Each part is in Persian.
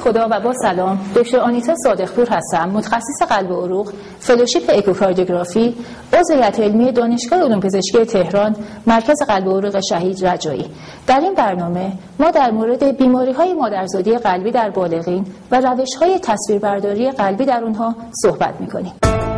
خدا و با سلام، دکتر آنیتا صادقپور هستم، متخصص قلب و عروق، فلوشیپ اکوکاردیوگرافی، عضو هیئت علمی دانشگاه علوم پزشکی تهران، مرکز قلب و عروق شهید رجایی. در این برنامه ما در مورد بیماری‌های مادرزادی قلبی در بالغین و روش‌های تصویربرداری قلبی در اونها صحبت می‌کنیم.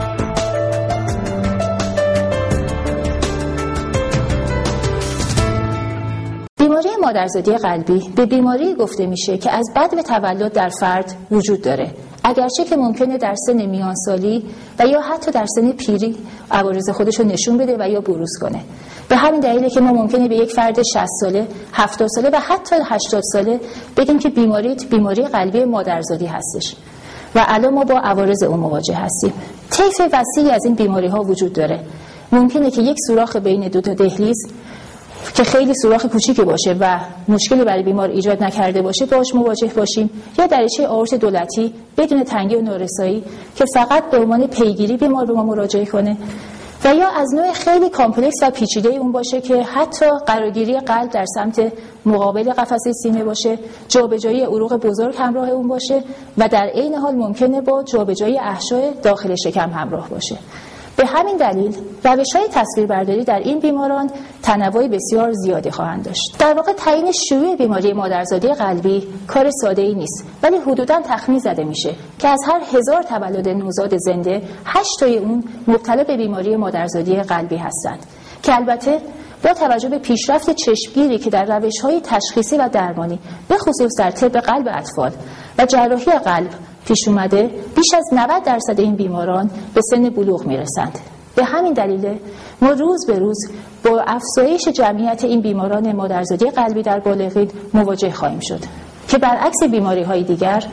بیماری مادرزادی قلبی به بیماری گفته میشه که از بدو تولد در فرد وجود داره، اگرچه که ممکنه در سن میانسالی و یا حتی در سن پیری عوارض خودش رو نشون بده و یا بروز کنه. به همین دلیله که ما ممکنه به یک فرد 60 ساله، 70 ساله و حتی 80 ساله بگیم که بیماری قلبی مادرزادی هستش و الان ما با عوارض اون مواجه هستیم. طیف وسیعی از این بیماری ها وجود داره. ممکنه که یک سوراخ بین دو تا دهلیز که خیلی سوراخ کوچیکی باشه و مشکلی برای بیمار ایجاد نکرده باشه باهاش مواجه باشیم، یا دریچه آورت دولتی بدون تنگی و نارسایی که فقط به عنوان پیگیری بیمار به ما مراجعه کنه، و یا از نوع خیلی کامپلکس و پیچیده اون باشه که حتی قرارگیری قلب در سمت مقابل قفسه سینه باشه، جابجایی عروق بزرگ همراه اون باشه و در عین حال ممکنه با جابجایی احشای داخل شکم همراه باشه. به همین دلیل روش‌های تصویربرداری در این بیماران تنوع بسیار زیادی خواهند داشت. در واقع تعیین شیوع بیماری مادرزادی قلبی کار ساده‌ای نیست، ولی حدوداً تخمین زده میشه که از هر 1000 تولد نوزاد زنده 8 تای اون مبتلا به بیماری مادرزادی قلبی هستند، که البته با توجه به پیشرفت چشمگیری که در روش‌های تشخیصی و درمانی به خصوص در طب قلب اطفال و جراحی قلب پیش اومده، بیش از 90% این بیماران به سن بلوغ میرسند. به همین دلیل ما روز به روز با افزایش جمعیت این بیماران مادرزادی قلبی در بالغین مواجه خواهیم شد که برعکس بیماری‌های دیگر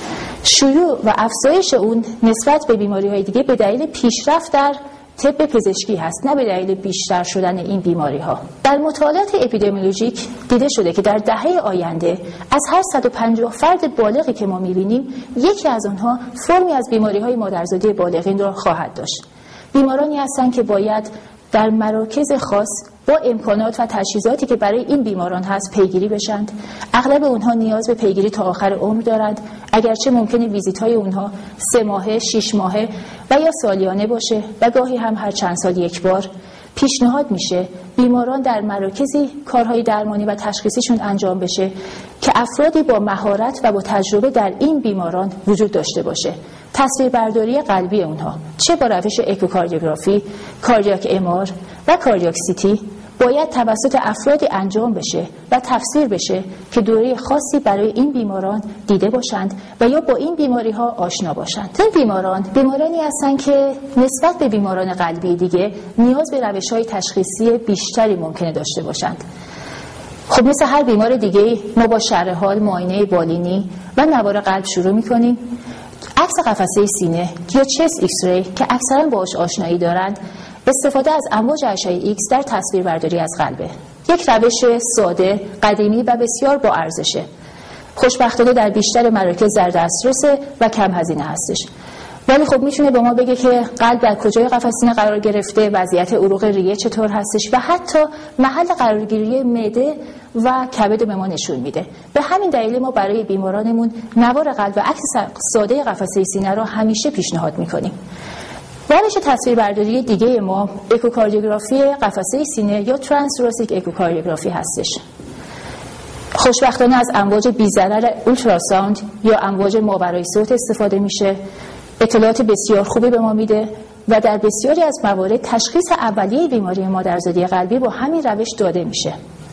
شیوع و افزایش اون نسبت به بیماری‌های دیگه به دلیل پیشرفت در طب پزشکی هست، نه به دلیل بیشتر شدن این بیماری‌ها. در مطالعات اپیدمیولوژیک دیده شده که در دهه آینده از هر 150 فرد بالغی که ما می‌بینیم یکی از آنها فرمی از بیماری‌های مادرزادی بالغین را خواهد داشت. بیمارانی هستند که باید در مراکز خاص با امکانات و تجهیزاتی که برای این بیماران هست پیگیری بشند. اغلب اونها نیاز به پیگیری تا آخر عمر دارند، اگرچه ممکنه ویزیت‌های اونها 3 ماهه، 6 ماهه و یا سالیانه باشه و گاهی هم هر چند سال یک بار. پیشنهاد میشه بیماران در مراکزی کارهای درمانی و تشخیصیشون انجام بشه که افرادی با مهارت و با تجربه در این بیماران وجود داشته باشه. تصویربرداری قلبی اونها چه با روش اکوکاردیوگرافی، کاردیاک ام‌آر و کاردیاک سیتی باید توسط افرادی انجام بشه و تفسیر بشه که دوره خاصی برای این بیماران دیده باشند و یا با این بیماری ها آشنا باشند. این بیمارانی هستند که نسبت به بیماران قلبی دیگه نیاز به روش‌های تشخیصی بیشتری ممکنه داشته باشند. خب مثل هر بیمار دیگه ما با شرح حال، معاینه بالینی و نوار قلب شروع می‌کنیم. عکس قفسه سینه یا چست ایکس ری که اکثرا باهاش آشنایی دارند، استفاده از امواج اشعه ایکس در تصویربرداری از قلبه. یک روش ساده، قدیمی و بسیار با ارزشه. خوشبختانه در بیشتر مراکز در دسترسه و کم هزینه هستش. ولی خب میتونه به ما بگه که قلب در کجای قفسه سینه قرار گرفته، وضعیت عروق ریه چطور هستش و حتی محل قرارگیری معده و کبد به ما نشون میده. به همین دلیل ما برای بیمارانمون نوار قلب و عکس ساده قفسه سینه رو همیشه پیشنهاد میکنیم. روش تصویربرداری دیگه ما اکوکاردیوگرافی قفسه سینه یا ترانس‌توراሲک اکوکاردیوگرافی هستش. خوشبختانه از امواج بی‌ضرر اولتراساوند یا امواج ماورای صوت استفاده میشه. اطلاعات بسیار خوبی به ما میده و در بسیاری از موارد تشخیص اولیه بیماری مادرزادی قلبی با همین روش داده میشه.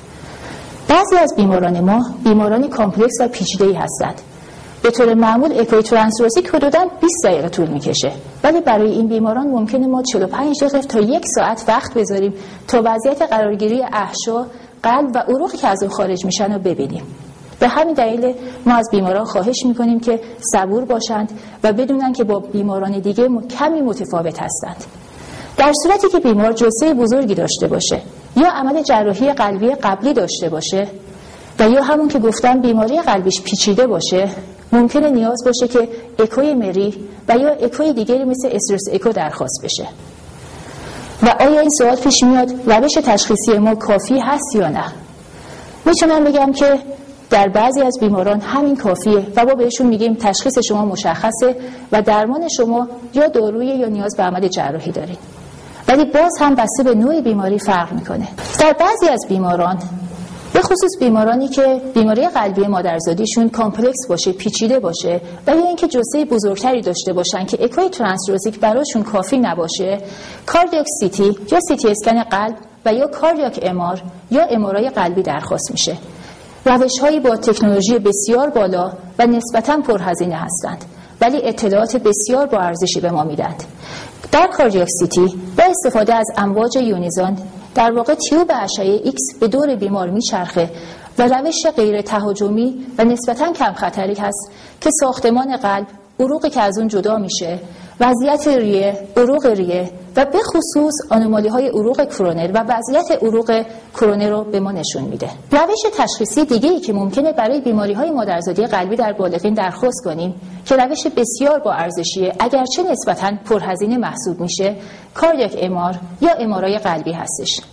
بعضی از بیماران ما بیمارانی کامپلکس و پیچیده‌ای هستند. به طور معمول اکوی ترانس‌توراሲک حدوداً 20 دقیقه طول میکشه، ولی برای این بیماران ممکنه ما 45 دقیقه تا 1 ساعت وقت بذاریم تا وضعیت قرارگیری احشا، قلب و عروقی که از اون خارج میشن رو ببینیم. به همین دلیل ما از بیماران خواهش میکنیم که صبور باشند و بدونن که با بیماران دیگه کمی متفاوت هستند. در صورتی که بیمار جثه بزرگی داشته باشه یا عمل جراحی قلبی قبلی داشته باشه و یا همون که گفتم بیماری قلبیش پیچیده باشه، ممکنه نیاز باشه که اکوی مری و یا اکوی دیگری مثل استرس اکو درخواست بشه. و آیا این سوال پیش میاد روش تشخیصی ما کافی هست یا نه؟ میتونم بگم که در بعضی از بیماران همین کافیه و ما بهشون میگیم تشخیص شما مشخصه و درمان شما یا دارویی یا نیاز به عمل جراحی دارین. ولی باز هم بسته به نوع بیماری فرق میکنه. در بعضی از بیماران، به خصوص بیمارانی که بیماری قلبی مادرزادیشون کامپلکس باشه، پیچیده باشه و یا اینکه جثه بزرگتری داشته باشن که اکوی ترانسروزیک براشون کافی نباشه، کاردیاک سیتی یا سیتی اسکن قلب و یا کاردیاک امار یا امارای قلبی درخواست میشه. روش‌هایی با تکنولوژی بسیار بالا و نسبتاً پرهزینه هستند، ولی اطلاعات بسیار با ارزشی به ما میدند. در کاردیاک سیتی با استفاده از امواج یونیزان در واقع تیوب اشعه ایکس به دور بیمار میچرخه و روش غیر تهاجمی و نسبتاً کم خطری هست که ساختمان قلب، عروقی که از اون جدا میشه، وضعیت ریه، عروق ریه و به خصوص آنومالی‌های عروق کرونر و وضعیت عروق کرونر رو به ما نشون میده. روش تشخیصی دیگه‌ای که ممکنه برای بیماری‌های مادرزادی قلبی در بالغین درخواست کنیم که روش بسیار با ارزشیه اگرچه نسبتاً پرهزینه محسوب میشه، کاردیاک امار یا امارای قلبی هستش.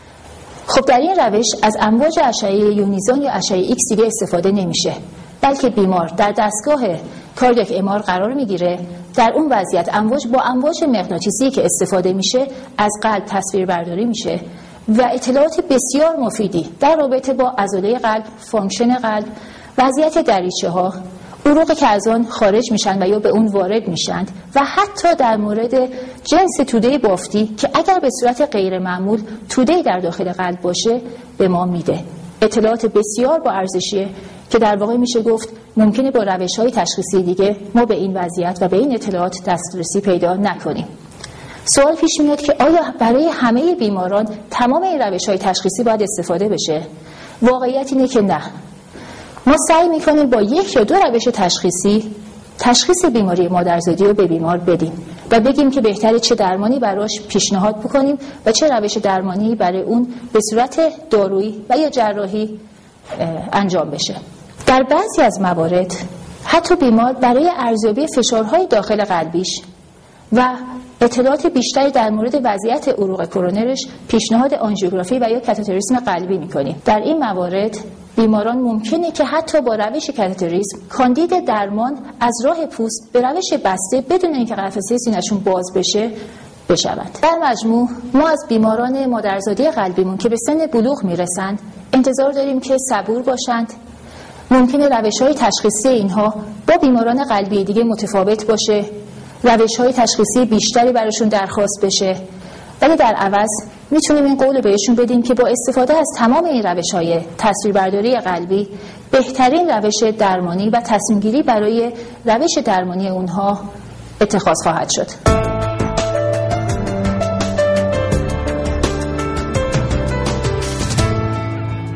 خب در این روش از امواج اشعه یونیزان یا اشعه ایکس دیگه استفاده نمیشه، بلکه بیمار در دستگاه کاردیاک امار قرار میگیره. در اون وضعیت با امواج مغناطیسی که استفاده میشه از قلب تصویر برداری میشه و اطلاعات بسیار مفیدی در رابطه با عضله قلب، فانکشن قلب، وضعیت دریچه ها، عروقی که از آن خارج میشن و یا به اون وارد میشن و حتی در مورد جنس توده بافتی که اگر به صورت غیر معمول توده در داخل قلب باشه به ما میده. اطلاعات بسیار با ارزشیه که در واقع میشه گفت ممکنه با روش‌های تشخیصی دیگه ما به این وضعیت و به این اطلاعات دسترسی پیدا نکنیم. سوال پیش میاد که آیا برای همه بیماران تمام این روش‌های تشخیصی باید استفاده بشه؟ واقعیت اینه که نه. ما سعی میکنیم با یک یا دو روش تشخیصی تشخیص بیماری مادرزادی رو به بیمار بدیم و بگیم که بهتره چه درمانی براش پیشنهاد بکنیم و چه روش درمانی برای اون به صورت دارویی و یا جراحی انجام بشه. در بعضی از موارد حتی بیمار برای ارزیابی فشارهای داخل قلبیش و اطلاعات بیشتری در مورد وضعیت عروق کرونرش پیشنهاد آنژیوگرافی و یا کاتتریسم قلبی میکنیم. در این موارد بیماران ممکنه که حتی با روش کاتتریسم کاندید درمان از راه پوست به روش بسته بدون اینکه قفسه سینه‌شون باز بشه بشوند. در مجموع ما از بیماران مادرزادی قلبیمون که به سن بلوغ میرسند انتظار داریم که صبور باشند. ممکنه روش‌های تشخیصی اینها با بیماران قلبی دیگه متفاوت باشه، روش‌های تشخیصی بیشتری براشون درخواست بشه، ولی در عوض میتونیم این قول بهشون بدیم که با استفاده از تمام این روش‌های تصویربرداری قلبی بهترین روش درمانی و تصمیم‌گیری برای روش درمانی اونها اتخاذ خواهد شد.